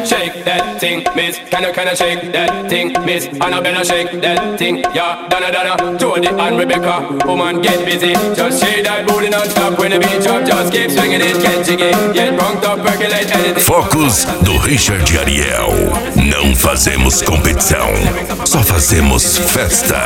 shake that thing, miss. Can I shake that thing, miss? Annabella shake that thing, yeah. Donna, Jody and Rebecca, woman get busy. Just shake that booty non-stop when the beat drop. Just keep swinging it, get jiggy. Get drunk up, percolate anything. Focus do Richard Ariel. Não fazemos competição, só fazemos festa.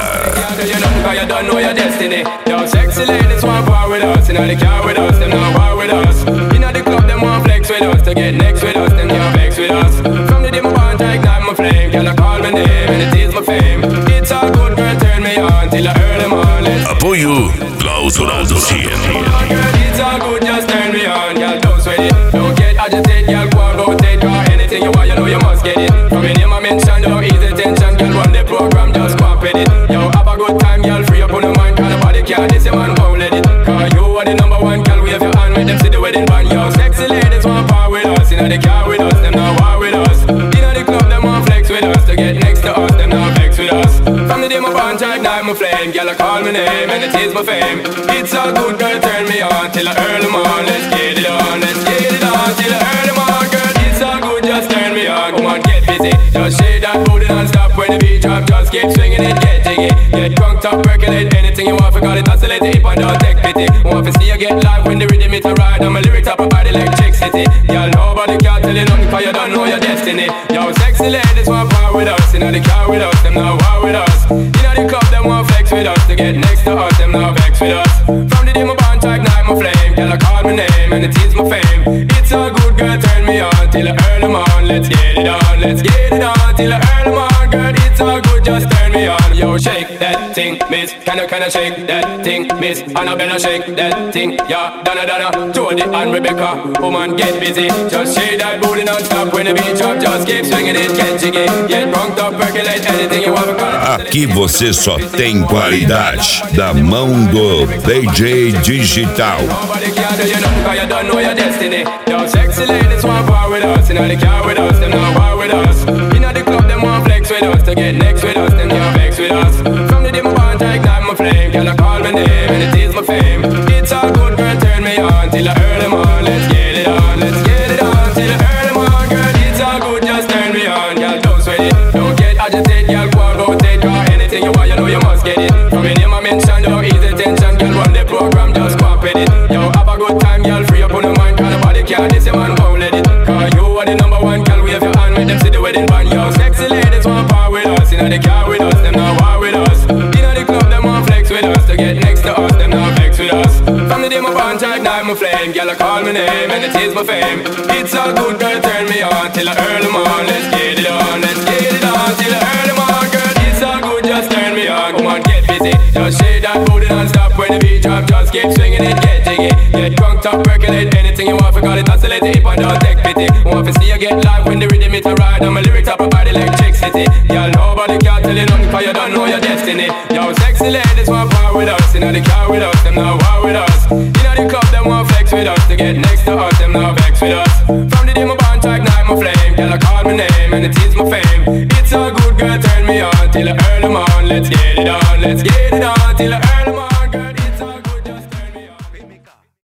You don't know your destiny. Yo, sexy ladies want war with us. You know they car with us, them not war with us. You know the club, them want flex with us. To get next with us, them can't vex with us. From the day my bond, I ignite my flame. Girl, I call my name and it is my fame. It's all good, girl, turn me on till I earn them on. Apoio Klaus Ronaldo Cien. It's all good, just turn me on. Girl, don't sweat it, don't get agitated. Girl, go and rotate, cause anything you want, you know you must get it. From your name I mention, don't ease the tension. Girl, run the program, just go and pet it. Yo, have a good time, girl, free up on the mind. Cause nobody care, this your man, won't let it. Cause you are the number one, girl, wave your hand, make them see the wedding band. Yo, sexy ladies want power with us. You know they car with us, them not war with us. You know the club, them want flex with us. To get next to us, them not vex with us. From the day my bond, I ignite my flame. Girl, I call my name and it is my fame. It's all good, girl, turn me on till I earn them on. Let's get it on, let's get it on till I earn them on. Girl, it's all good, just turn me on. Come on, get busy. Just shake that booty non-stop when the beat drop. Just keep swinging it, get jiggy. Get drunk, top, percolate anything you want. Forgot it, oscillate it, hip and don't take pity. Want to see you get live when the rhythm it a ride. And my lyrics up a body electricity. Y'all nobody can tell you nothing cause you don't know your destiny. Yo, sexy ladies want power with us. You know they car with us, them not war with us. You know the club, them want flex with us. To get next to us, them not vex with us. From the day my bond, I ignite my flame. Girl, I call my name and it is my fame. It's all good, girl, turn me on till I earn them on. Let's get it on, let's get it on till I earn them on. Girl, it's all good, just turn me on. Yo, shake that thing, miss. Can I shake that thing, miss? Annabella shake that thing, yeah. Donna, Jody and Rebecca, woman get busy. Just shake that booty non-stop when the beat drop. Just keep swinging it, get jiggy. Get drunk up, percolate anything you want. Aqui você só tem qualidade da mão do DJ Digital. Nobody can do you nothing cause you don't know your destiny. Yo, sexy ladies want power with us. You know they car with us, them not war with us. You know the club, them want flex with us. To get next with us, them can't vex with us. From the day my bond, I ignite my flame. Girl, I call my name and it is my fame. It's all good, girl, turn me on till I earn them on. Let's get it on, let's get it on till I earn them on. Girl, it's all good, just turn me on. Girl, don't sweat it, don't get agitated. Girl, go and rotate, cause anything you want, you know you must get it. From your name I mention, don't ease the tension. Girl, run the program, just go and pet it. Yo, have a good time, girl, free up on the mind. Cause nobody care, this your man, won't let it. Cause you are the number one, girl, wave your hand, make them see the wedding band. Yo, sexy ladies want power with us. You know they car with us, them not war with us. You know the club, them want flex with us. To get next to us, them not vex with us. From the day my bond, I ignite my flame. Girl, I call my name and it is my fame. It's all good, girl, turn me on till I earn them on. Let's get it on, let's get it on till I earn them on. Girl, it's all good, just turn me on. Come on, get busy. Just shake that booty non-stop when the beat drop. Just keep swinging it, get jiggy. Get drunk, top, percolate anything you want. Forgot it, oscillate it, hip and don't take pity. Want to see you get live when the rhythm it a ride. And my lyrics up a body electricity. Y'all nobody can tell you nothing cause you don't know your destiny. Yo, sexy ladies want power with us. You know they car with us, them not